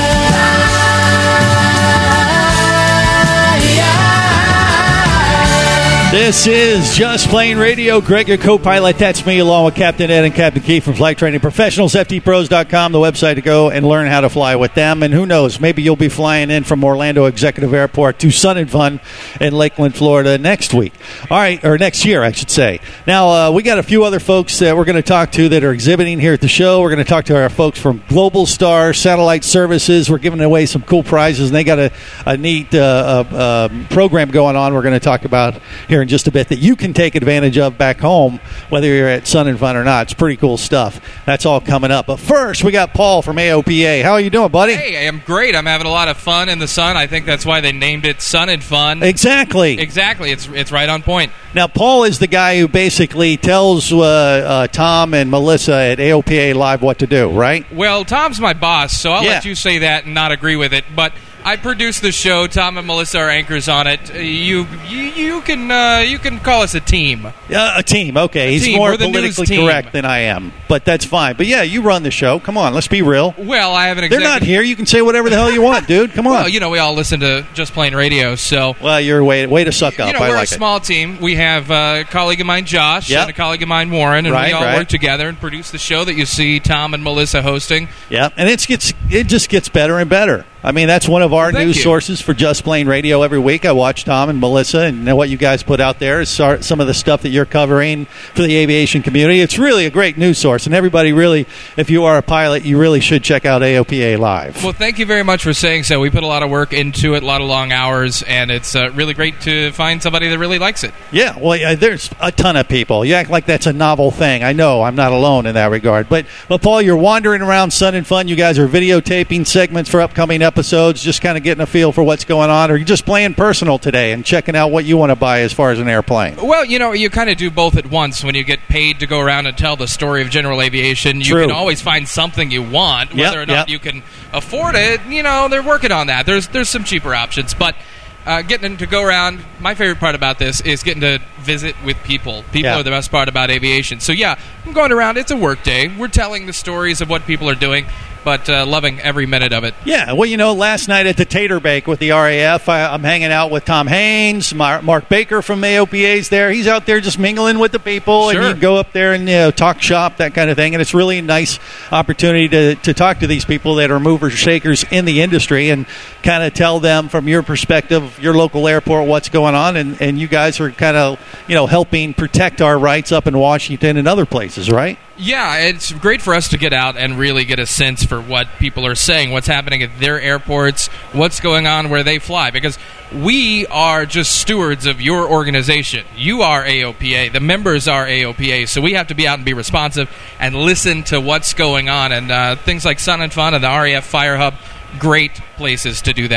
E: This is Just Plain Radio. Greg, your co-pilot. That's me, along with Captain Ed and Captain Keith from Flight Training Professionals, F T pros dot com, the website to go and learn how to fly with them. And who knows, maybe you'll be flying in from Orlando Executive Airport to Sun and Fun in Lakeland, Florida next week. All right, or next year, I should say. Now, uh, we got a few other folks that we're going to talk to that are exhibiting here at the show. We're going to talk to our folks from Global Star Satellite Services. We're giving away some cool prizes, and they got a, a neat uh, uh, uh, program going on we're going to talk about here in just a bit that you can take advantage of back home, whether you're at Sun and Fun or not. It's pretty cool stuff. That's all coming up. But first, we got Paul from A O P A. How are you doing, buddy?
T: Hey, I'm great. I'm having a lot of fun in the sun. I think that's why they named it Sun and Fun.
E: Exactly.
T: Exactly. It's it's right on point.
E: Now, Paul is the guy who basically tells uh, uh, Tom and Melissa at A O P A Live what to do, right?
T: Well, Tom's my boss, so I'll
E: Yeah.
T: let you say that and not agree with it. But I produce the show. Tom and Melissa are anchors on it. Uh, You you, you can uh, you can call us a team.
E: Yeah, a team. Okay,
T: A
E: he's
T: team.
E: more
T: We're the news
E: politically
T: team.
E: correct than I am, but that's fine. But yeah, you run the show. Come on, let's be real.
T: Well, I have an
E: They're
T: executive.
E: not here. You can say whatever the hell you want, dude. Come on.
T: Well, you know, we all listen to Just Plain Radio, so.
E: Well, you're way way to suck up.
T: You know,
E: I
T: we're
E: like
T: a
E: it.
T: small team. We have a colleague of mine, Josh,
E: Yep.
T: and a colleague of mine, Warren, and
E: Right,
T: we all
E: right.
T: work together and produce the show that you see Tom and Melissa hosting.
E: Yeah, and it gets it just gets better and better. I mean, that's one of our
T: Thank
E: news
T: you.
E: sources for Just Plain Radio every week. I watch Tom and Melissa, and what you guys put out there is sor- some of the stuff that you're covering for the aviation community. It's really a great news source, and everybody really, if you are a pilot, you really should check out A O P A Live.
T: Well, thank you very much for saying so. We put a lot of work into it, a lot of long hours, and it's uh, really great to find somebody that really likes it.
E: Yeah, well, yeah, there's a ton of people. You act like that's a novel thing. I know I'm not alone in that regard. But, but Paul, you're wandering around Sun and Fun. You guys are videotaping segments for upcoming episodes, just kind of getting a feel for what's going on, or you're just playing personal today and checking out what you want to buy as far as an airplane.
T: Well, you know, you kind of do both at once. When you get paid to go around and tell the story of general aviation, you
E: True.
T: can always find something you want.
E: Yep,
T: Whether or not
E: yep.
T: you can afford it, you know, they're working on that. There's there's some cheaper options, but uh, getting to go around, my favorite part about this is getting to visit with people. People
E: Yeah.
T: are the best part about aviation. So, yeah, I'm going around. It's a work day. We're telling the stories of what people are doing, but uh, loving every minute of it.
E: Yeah, well, you know, last night at the Tater Bake with the R A F, I, I'm hanging out with Tom Haynes, Mar- Mark Baker from A O P A's there. He's out there just mingling with the people,
T: Sure.
E: and you can go up there and you know, talk shop, that kind of thing. And it's really a nice opportunity to, to talk to these people that are movers, shakers in the industry and kind of tell them from your perspective, your local airport, what's going on. And, and you guys are kind of, you know, helping protect our rights up in Washington and other places, right?
T: Yeah, it's great for us to get out and really get a sense for what people are saying, what's happening at their airports, what's going on where they fly, because we are just stewards of your organization. You are A O P A. The members are A O P A, so we have to be out and be responsive and listen to what's going on, and uh, things like Sun and Fun and the R A F Fire Hub, great places to do that.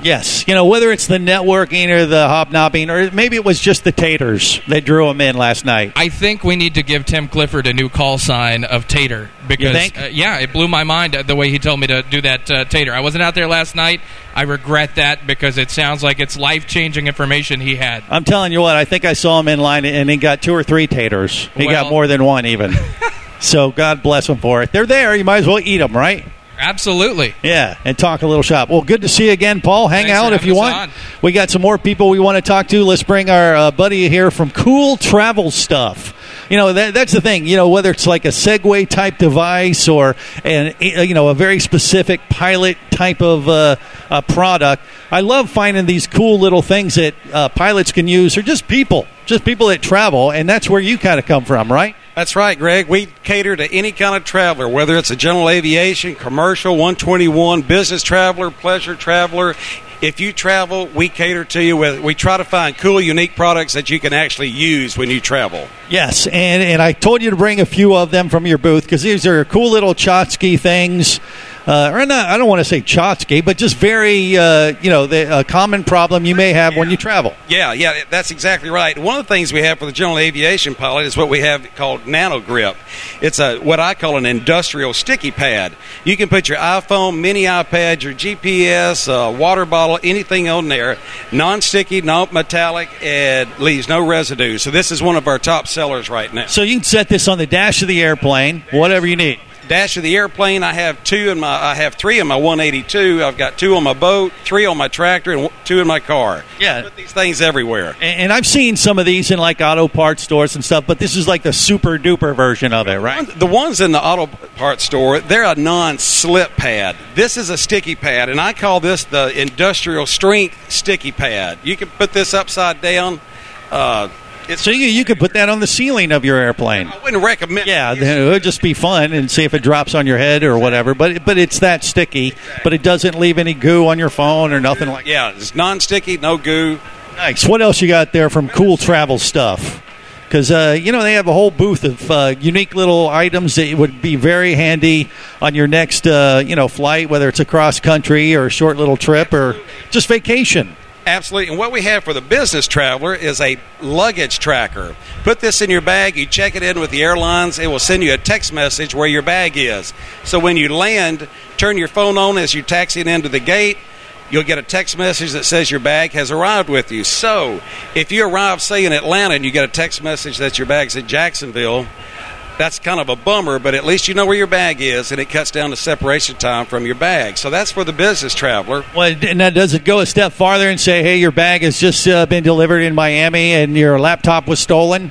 E: Yes, you know, whether it's the networking or the hobnobbing, or maybe it was just the taters that drew him in last night.
T: I think we need to give Tim Clifford a new call sign of Tater. Because,
E: You think?
T: Uh, yeah, it blew my mind uh, the way he told me to do that uh, Tater. I wasn't out there last night. I regret that because it sounds like it's life-changing information he had.
E: I'm telling you what, I think I saw him in line, and he got two or three taters. He
T: Well-
E: got more than one, even. So God bless him for it. They're there. You might as well eat them, right?
T: Absolutely.
E: Yeah, and talk a little shop. Well, good to see you again, Paul. Hang
T: Thanks
E: out
T: for
E: if you
T: having us
E: want.
T: on.
E: We got some more people we want to talk to. Let's bring our uh, buddy here from Cool Travel Stuff. You know, that, that's the thing. You know, whether it's like a Segway type device or an you know a very specific pilot type of uh, uh, product, I love finding these cool little things that uh, pilots can use, or just people, just people that travel, and that's where you kind of come from, right?
U: That's right, Greg. We cater to any kind of traveler, whether it's a general aviation, commercial, one twenty-one, business traveler, pleasure traveler. If you travel, we cater to you. With, we try to find cool, unique products that you can actually use when you travel.
E: Yes, and, and I told you to bring a few of them from your booth because these are cool little tchotchke things. Uh, or not, I don't want to say tchotchke, but just very, uh, you know, the a common problem you may have when you travel.
U: Yeah, yeah, that's exactly right. One of the things we have for the general aviation pilot is what we have called Nano Grip. It's a what I call an industrial sticky pad. You can put your iPhone, mini iPad, your G P S, uh, water bottle, anything on there, non-sticky, non-metallic, and leaves no residue. So this is one of our top sellers right now.
E: So you can set this on the dash of the airplane, whatever you need.
U: Dash of the airplane, I have two in my, I have three in my one eighty-two. I've got two on my boat, three on my tractor, and two in my car.
E: Yeah,
U: put these things everywhere.
E: And, and I've seen some of these in like auto parts stores and stuff, but this is like the super duper version of it, right?
U: The ones in the auto parts store, they're a non-slip pad. This is a sticky pad, and I call this the industrial strength sticky pad. You can put this upside down. Uh, It's,
E: so you, you could put that on the ceiling of your airplane.
U: I wouldn't recommend.
E: Yeah, it would just be fun and see if it drops on your head or whatever. But but it's that sticky, but it doesn't leave any goo on your phone or nothing like that.
U: Yeah, it's non-sticky, no goo.
E: Nice. What else you got there from Cool Travel Stuff? Because, uh, you know, they have a whole booth of uh, unique little items that would be very handy on your next, uh, you know, flight, whether it's a cross-country or a short little trip or just vacation.
U: Absolutely. And what we have for the business traveler is a luggage tracker. Put this in your bag, you check it in with the airlines, it will send you a text message where your bag is. So when you land, turn your phone on as you taxi it into the gate, you'll get a text message that says your bag has arrived with you. So if you arrive, say, in Atlanta and you get a text message that your bag's at Jacksonville, that's kind of a bummer, but at least you know where your bag is, and it cuts down the separation time from your bag. So that's for the business traveler.
E: Well, now does it go a step farther and say, hey, your bag has just uh, been delivered in Miami and your laptop was stolen?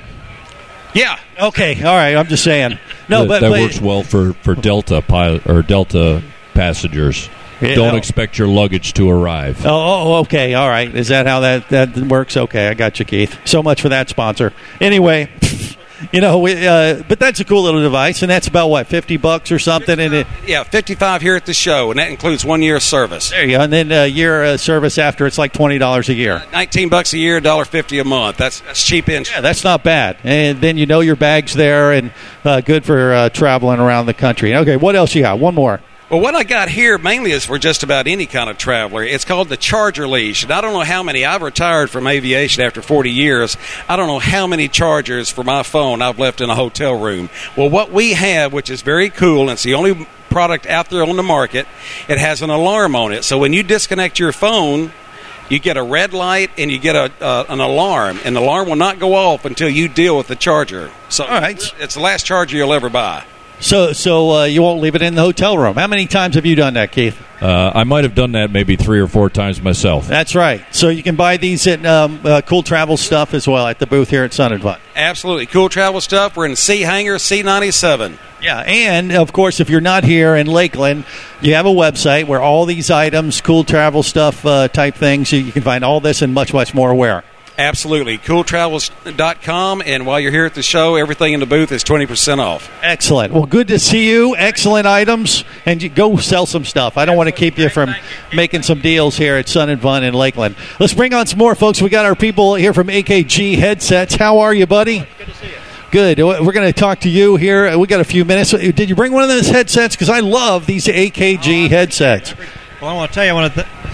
U: Yeah.
E: Okay. All right. I'm just saying. No,
P: that,
E: but
P: that
E: but,
P: works well for, for Delta pilot or Delta passengers.
E: Yeah,
P: Don't
E: no.
P: expect your luggage to arrive.
E: Oh, oh, okay. All right. Is that how that, that works? Okay. I got you, Keith. So much for that sponsor. Anyway. You know, we, uh, but that's a cool little device, and that's about, what, fifty bucks or something? And it,
U: Yeah, fifty-five here at the show, and that includes one year of service.
E: there you go. And then a year uh, service after, it's like twenty dollars a year.
U: nineteen bucks a year, one dollar fifty a month. That's that's cheap in.
E: Yeah, that's not bad. And then you know your bag's there and uh, good for uh, traveling around the country. Okay, what else you got? One more.
U: Well, what I got here mainly is for just about any kind of traveler. It's called the Charger Leash. And I don't know how many. I've retired from aviation after forty years. I don't know how many chargers for my phone I've left in a hotel room. Well, what we have, which is very cool, and it's the only product out there on the market, it has an alarm on it. So when you disconnect your phone, you get a red light and you get a uh, an alarm. And the alarm will not go off until you deal with the charger. So
E: All right.
U: it's the last charger you'll ever buy.
E: So so uh, you won't leave it in the hotel room. How many times have you done that, Keith?
P: Uh, I might have done that maybe three or four times myself.
E: That's right. So you can buy these at um, uh, Cool Travel Stuff as well at the booth here at Sun and Fun.
U: Absolutely. Cool travel stuff. We're in C Hangar C ninety-seven.
E: Yeah, and, of course, if you're not here in Lakeland, you have a website where all these items, cool travel stuff uh, type things, you, you can find all this and much, much more where?
U: Absolutely. cool travels dot com, and while you're here at the show, everything in the booth is twenty percent off.
E: Excellent. Well, good to see you. Excellent items. And you go sell some stuff. I don't want to keep you from making some deals here at Sun and Fun in Lakeland. Let's bring on some more, folks. We got our people here from A K G Headsets. How are you, buddy? Good to see you. Good. We're going to talk to you here. We got a few minutes. Did you bring one of those headsets? Because I love these A K G headsets.
V: Well, I want to tell you, one of the,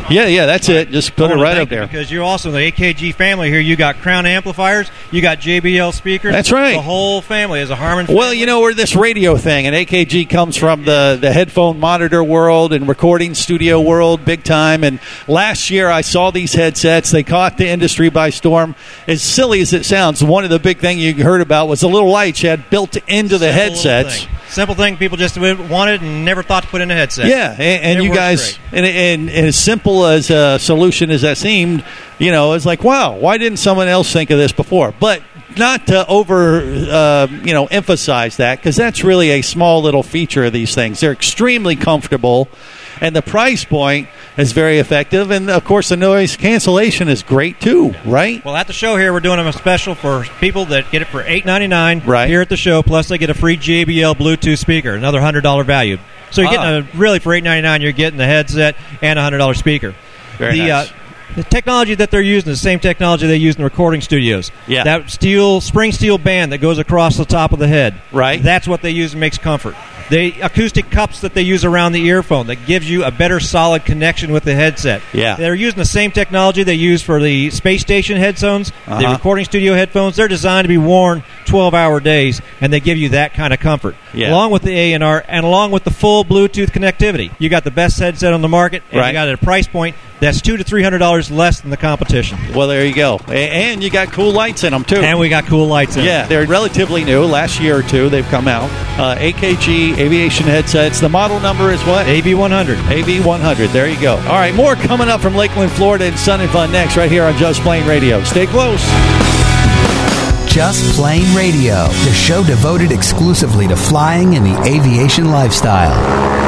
E: Yeah, yeah, that's it. Just put
D: I
E: it
D: wanna
E: right
D: thank
E: up there.
D: you Because you're also in the A K G family here. You got Crown amplifiers, you got J B L speakers.
E: That's right.
D: The whole family is a Harman family.
E: Well, you know, we're this radio thing, and A K G comes from the, the headphone monitor world and recording studio world big time. And last year I saw these headsets. They caught the industry by storm. As silly as it sounds, one of the big things you heard about was the little lights you had built into the
D: Simple
E: headsets.
D: thing. Simple thing people just wanted and never thought to put in a headset.
E: Yeah, and, and
D: It
E: you
D: works
E: guys,
D: great.
E: and, and, and as simple as a solution as that seemed, you know, it's like, wow, why didn't someone else think of this before? But not to over, uh, you know, emphasize that, because that's really a small little feature of these things. They're extremely comfortable, and the price point is very effective, and of course the noise cancellation is great too, right?
D: Well, at the show here, we're doing a special for people that get it for eight ninety-nine
E: Right.
D: here at the show, plus they get a free J B L Bluetooth speaker, another one hundred dollars value. So you're
E: Ah.
D: getting a, really for eight ninety-nine, you're getting the headset and a one hundred dollars speaker.
E: Very
D: the,
E: nice.
D: Uh, the technology that they're using is the same technology they use in the recording studios.
E: Yeah.
D: That steel, spring steel band that goes across the top of the head.
E: Right.
D: That's what they use and makes comfort. The acoustic cups that they use around the earphone that gives you a better solid connection with the headset.
E: Yeah.
D: They're using the same technology they use for the space station headphones, the
E: Uh-huh.
D: recording studio headphones. They're designed to be worn twelve-hour days, and they give you that kind of comfort.
E: Yeah.
D: Along with the A and R, and along with the full Bluetooth connectivity. You got the best headset on the market, and
E: Right.
D: you got it at a price point that's two to three hundred dollars less than the competition.
E: Well, there you go. A- And you got cool lights in them, too.
D: And we got cool lights in
E: Yeah,
D: them.
E: they're relatively new. Last year or two, they've come out. Uh, A K G Aviation headsets. The model number is what?
D: A V one hundred.
E: A V one hundred. There you go. All right, more coming up from Lakeland, Florida, and Sun and Fun next, right here on Just Plain Radio. Stay close.
A: Just Plain Radio, the show devoted exclusively to flying and the aviation lifestyle.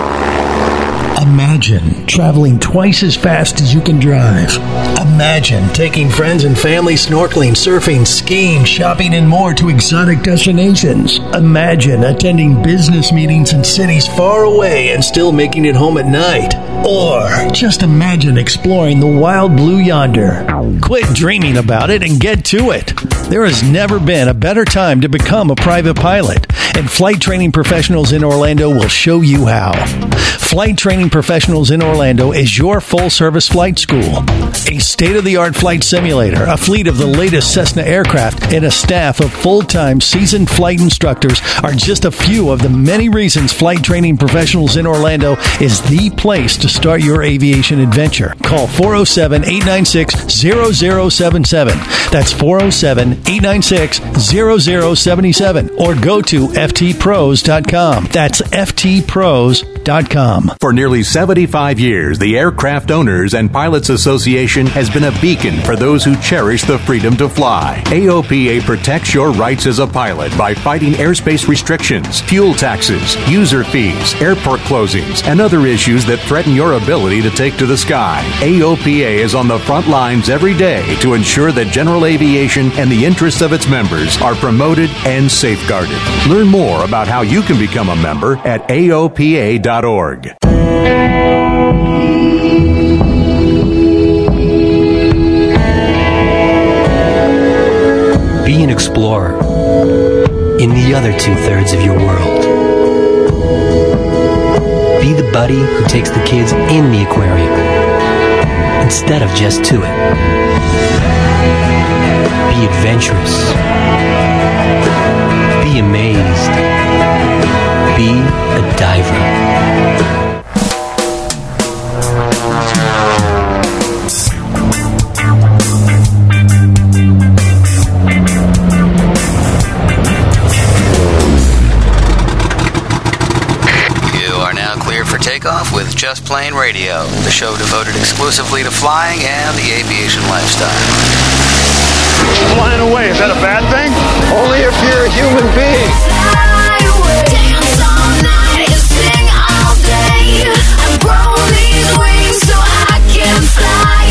I: Imagine traveling twice as fast as you can drive. Imagine taking friends and family snorkeling, surfing, skiing, shopping, and more to exotic destinations. Imagine attending business meetings in cities far away and still making it home at night. Or just imagine exploring the wild blue yonder. Quit dreaming about it and get to it. There has never been a better time to become a private pilot, and Flight Training Professionals in Orlando will show you how. Flight Training Professionals in Orlando is your full-service flight school. A state-of-the-art flight simulator, a fleet of the latest Cessna aircraft, and a staff of full-time seasoned flight instructors are just a few of the many reasons Flight Training Professionals in Orlando is the place to start your aviation adventure. Call four oh seven, eight nine six, zero zero seven seven. That's four oh seven, eight nine six, zero zero seven seven. Or go to F T pros dot com. That's F T pros dot com.
J: For nearly seventy-five years, the Aircraft Owners and Pilots Association has been a beacon for those who cherish the freedom to fly. A O P A protects your rights as a pilot by fighting airspace restrictions, fuel taxes, user fees, airport closings, and other issues that threaten your ability to take to the sky. A O P A is on the front lines every day to ensure that general aviation and the interests of its members are promoted and safeguarded. Learn more about how you can become a member at A O P A dot org.
K: Be an explorer in the other two-thirds of your world. Be the buddy who takes the kids in the aquarium instead of just to it. Be adventurous. Be amazed. Be a diver.
L: You are now cleared for takeoff with Just Plain Radio, the show devoted exclusively to flying and the aviation lifestyle.
C: Flying away, is that a bad thing? Only if you're a human being. Dance all night and sing all day. I've grown these wings so I can fly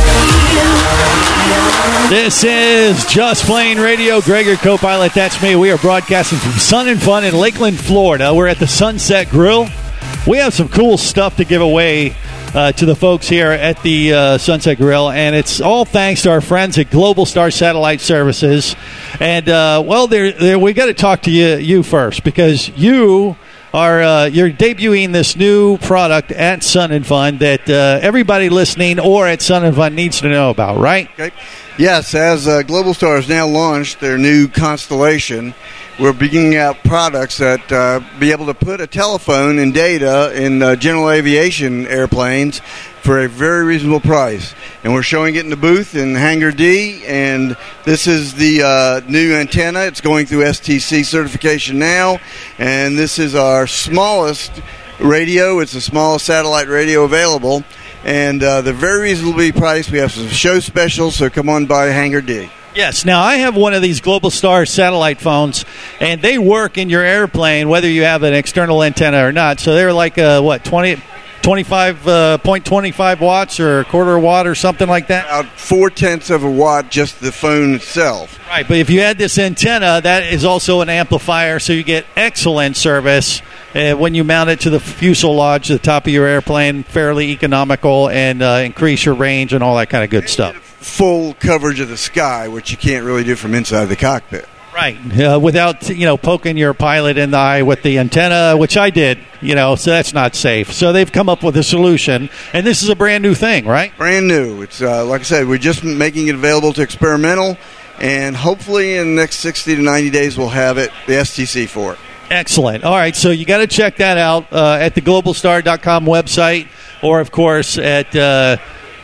C: away.
E: This is Just Plain Radio. Greg, your co-pilot, that's me. We are broadcasting from Sun and Fun in Lakeland, Florida. We're at the Sunset Grill. We have some cool stuff to give away uh, to the folks here at the uh, Sunset Grill, and it's all thanks to our friends at Global Star Satellite Services. And, uh, well, they're, they're, we got to talk to you, you first, because you are uh, you're debuting this new product at Sun and Fun that uh, everybody listening or at Sun and Fun needs to know about, right?
H: Okay. Yes, as uh, Global Star has now launched their new Constellation, we're bringing out products that uh, be able to put a telephone and data in uh, general aviation airplanes for a very reasonable price. And we're showing it in the booth in Hangar D, and this is the uh, new antenna. It's going through S T C certification now, and this is our smallest radio. It's the smallest satellite radio available, and uh, they're very reasonably priced. We have some show specials, so come on by Hangar D.
E: Yes. Now, I have one of these Global Star satellite phones, and they work in your airplane whether you have an external antenna or not. So they're like, uh, what, twenty, twenty-five point two five watts or a quarter watt or something like that?
H: About four-tenths of a watt, just the phone itself.
E: Right, but if you add this antenna, that is also an amplifier, so you get excellent service uh, when you mount it to the fuselage, the top of your airplane, fairly economical, and uh, increase your range and all that kind of good stuff.
H: Full coverage of the sky, which you can't really do from inside the cockpit.
E: Right, uh, without, you know, poking your pilot in the eye with the antenna, which I did, you know, so that's not safe. So they've come up with a solution, and this is a brand new thing, right?
H: Brand new. It's uh, like I said, we're just making it available to experimental, and hopefully in the next sixty to ninety days we'll have it, the S T C for it.
E: Excellent. All right, so you got to check that out uh, at the global star dot com website, or, of course, at... Uh,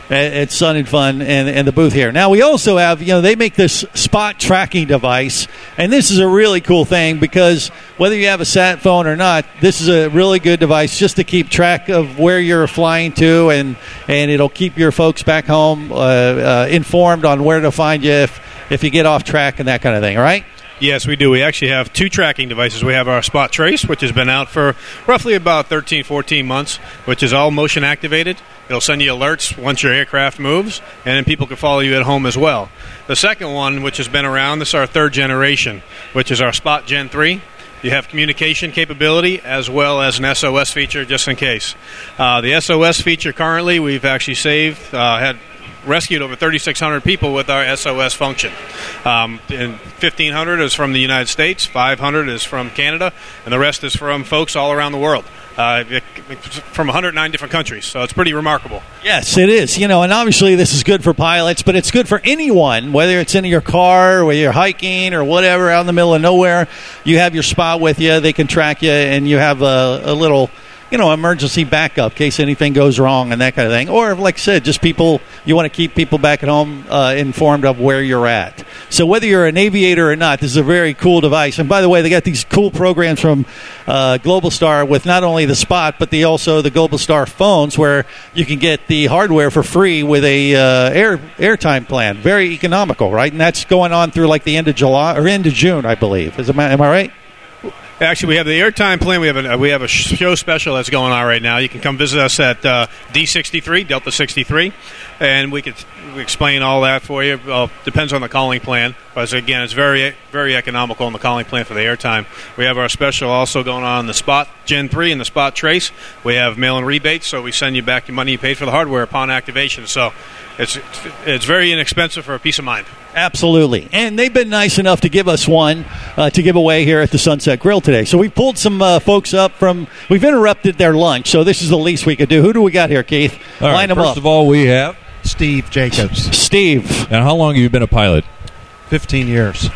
E: at Sun and Fun and, and the booth here. Now, we also have, you know, they make this spot tracking device, and this is a really cool thing because whether you have a sat phone or not, this is a really good device just to keep track of where you're flying to, and, and it'll keep your folks back home uh, uh, informed on where to find you if, if you get off track and that kind of thing, right?
V: Yes, we do. We actually have two tracking devices. We have our Spot Trace, which has been out for roughly about thirteen, fourteen months, which is all motion activated. It'll send you alerts once your aircraft moves, and then people can follow you at home as well. The second one, which has been around, this is our third generation, which is our Spot Gen three. You have communication capability as well as an S O S feature just in case. Uh, the S O S feature currently we've actually saved, uh, had rescued over thirty-six hundred people with our S O S function. Um, and fifteen hundred is from the United States, five hundred is from Canada, and the rest is from folks all around the world. Uh, it, from one hundred nine different countries, so it's pretty remarkable.
E: Yes, it is. You know, and obviously this is good for pilots, but it's good for anyone, whether it's in your car, whether you're hiking or whatever, out in the middle of nowhere. You have your spot with you; they can track you, and you have a, a little, you know, emergency backup in case anything goes wrong and that kind of thing. Or, like I said, just people, you want to keep people back at home uh, informed of where you're at. So whether you're an aviator or not, this is a very cool device. And by the way, they got these cool programs from uh, Global Star with not only the Spot, but the also the Global Star phones where you can get the hardware for free with a uh, air airtime plan. Very economical, right? And that's going on through like the end of July or end of June, I believe. Is it, am I right?
V: Actually, we have the airtime plan. We have a we have a show special that's going on right now. You can come visit us at uh, D sixty-three, Delta sixty-three, and we could we explain all that for you. Well, depends on the calling plan. But again, it's very very economical on the calling plan for the airtime. We have our special also going on the Spot Gen three and the Spot Trace. We have mail-in rebates, so we send you back your money you paid for the hardware upon activation. So it's it's very inexpensive for a peace of mind.
E: Absolutely. And they've been nice enough to give us one uh, to give away here at the Sunset Grill today. So we pulled some uh, folks up from, we've interrupted their lunch, so this is the least we could do. Who do we got here, Keith?
P: All
E: Line
P: right,
E: them
P: first
E: up.
P: of all, we have
W: Steve Jacobs.
E: Steve.
P: And how long have you been a pilot?
W: fifteen years.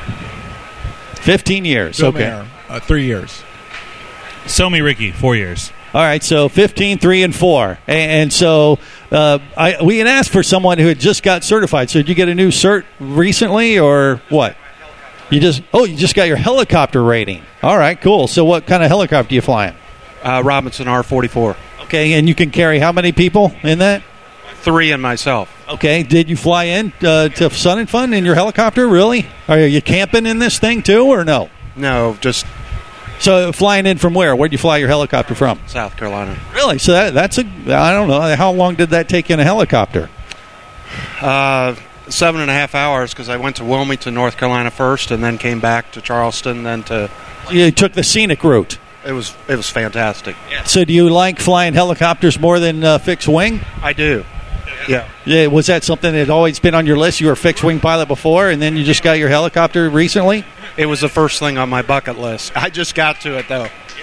E: fifteen years,
W: Bill
E: okay.
W: Mayer, uh, three years.
X: Somi Ricky, four years.
E: All right, so fifteen, three, and four. And, and so uh, I, we had asked for someone who had just got certified. So did you get a new cert recently or what? You just Oh, you just got your helicopter rating. All right, cool. So what kind of helicopter are you flying?
Y: Uh, Robinson R forty-four.
E: Okay, and you can carry how many people in that?
Y: Three and myself.
E: Okay, did you fly in uh, to Sun and Fun in your helicopter, really? Are you camping in this thing too, or no?
Y: No, just...
E: So flying in from where? Where'd you fly your helicopter from?
Y: South Carolina.
E: Really? So that, that's a, I don't know, how long did that take you in a helicopter?
Y: Uh, seven and a half hours because I went to Wilmington, North Carolina first and then came back to Charleston, then to...
E: You took the scenic route.
Y: It was it was fantastic.
E: So do you like flying helicopters more than uh, fixed wing?
Y: I do. Yeah.
E: Yeah. Was that something that had always been on your list? You were a fixed wing pilot before, and then you just got your helicopter recently?
Y: It was the first thing on my bucket list. I just got to it, though.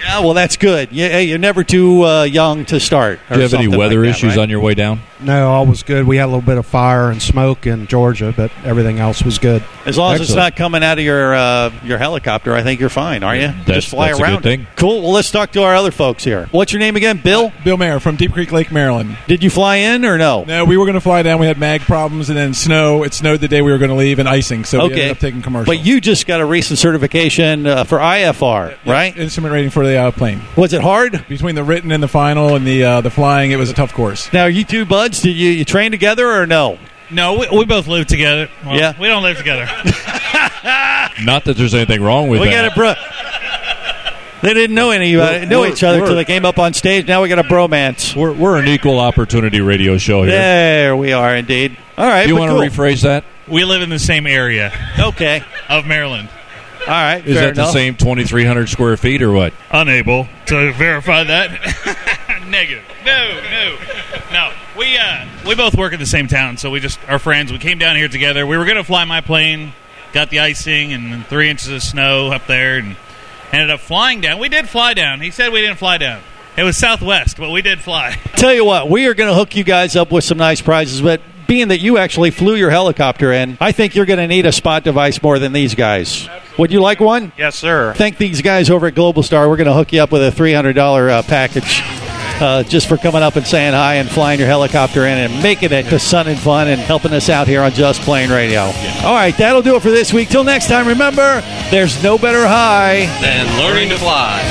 E: Yeah, well, that's good. Yeah, hey, you're never too uh, young to start.
P: Do you have any weather
E: like that,
P: issues
E: right?
P: on your way down?
B: No, all was good. We had a little bit of fire and smoke in Georgia, but everything else was good.
E: As long as it's
B: Excellent.
E: not coming out of your uh, your helicopter, I think you're fine, are you?
B: That's-
E: Just fly
B: that's a
E: around.
B: good thing.
E: Cool. Well, let's talk to our other folks here. What's your name again? Bill?
F: Bill Mayer from Deep Creek Lake, Maryland.
E: Did you fly in or no?
F: No, we were going to fly down. We had mag problems and then snow. It snowed the day we were going to leave and icing, so we
E: Okay.
F: ended up taking commercial.
E: But you just got a recent certification uh, for I F R, right?
F: Instrument rating for the uh, plane.
E: Was it hard?
F: Between the written and the final and the uh, the flying, it was a tough course.
E: Now, are you two buds? Did you, you train together or no?
M: No, we, we both live together. Well,
E: Yeah.
M: we don't live together.
P: Not that there's anything wrong with
E: we
P: that.
E: got a bro. They didn't know any
P: We're-
E: know
P: we're-
E: each other
P: we're-
E: until they came up on stage. Now we got a bromance.
P: We're, we're an equal opportunity radio show here.
E: There we are, indeed. All right.
P: Do you
E: but
P: want to
E: cool.
P: rephrase that?
M: We live in the same area.
E: Okay.
M: Of Maryland.
E: All right.
P: Is
M: fair
P: that the
M: enough.
P: same twenty-three hundred square feet or what?
M: Unable to verify that. Negative. No, no, no. We uh, we both work in the same town, so we just are friends. We came down here together. We were going to fly my plane, got the icing and three inches of snow up there, and ended up flying down. We did fly down. He said we didn't fly down. It was Southwest, but we did fly.
E: Tell you what, we are going to hook you guys up with some nice prizes, but being that you actually flew your helicopter in, I think you're going to need a spot device more than these guys. Would you like one?
Y: Yes, sir.
E: Thank these guys over at Global Star. We're going to hook you up with a three hundred dollars uh, package uh, just for coming up and saying hi and flying your helicopter in and making it to Sun and Fun and helping us out here on Just Plain Radio. All right, that'll do it for this week. Till next time, remember, there's no better high
G: than learning to fly.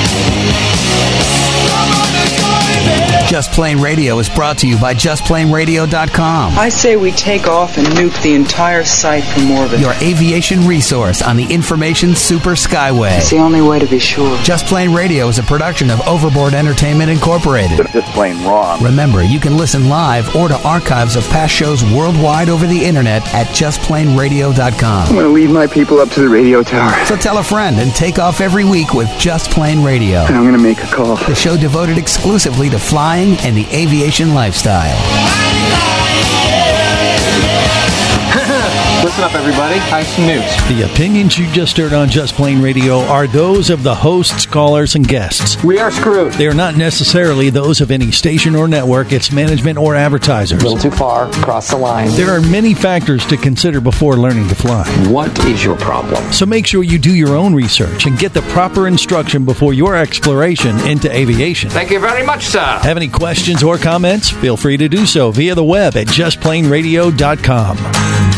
A: Just Plain Radio is brought to you by just plain radio dot com.
N: I say we take off and nuke the entire site from orbit.
A: Your aviation resource on the information super skyway.
N: It's the only way to be sure.
A: Just Plain Radio is a production of Overboard Entertainment Incorporated.
O: Just plain wrong.
A: Remember, you can listen live or to archives of past shows worldwide over the internet at just plain radio dot com.
O: I'm going to leave my people up to the radio tower.
A: So tell a friend and take off every week with Just Plain Radio.
O: And I'm going to make a call.
A: The show devoted exclusively to flying and the aviation lifestyle.
Z: Listen up, everybody. Hi, Snoot.
I: The opinions you just heard on Just Plain Radio are those of the hosts, callers, and guests.
Z: We are screwed.
I: They are not necessarily those of any station or network, its management, or advertisers.
Z: A little too far. Cross the line.
I: There are many factors to consider before learning to fly.
Z: What is your problem?
I: So make sure you do your own research and get the proper instruction before your exploration into aviation.
Z: Thank you very much, sir.
I: Have any questions or comments? Feel free to do so via the web at just plain radio dot com.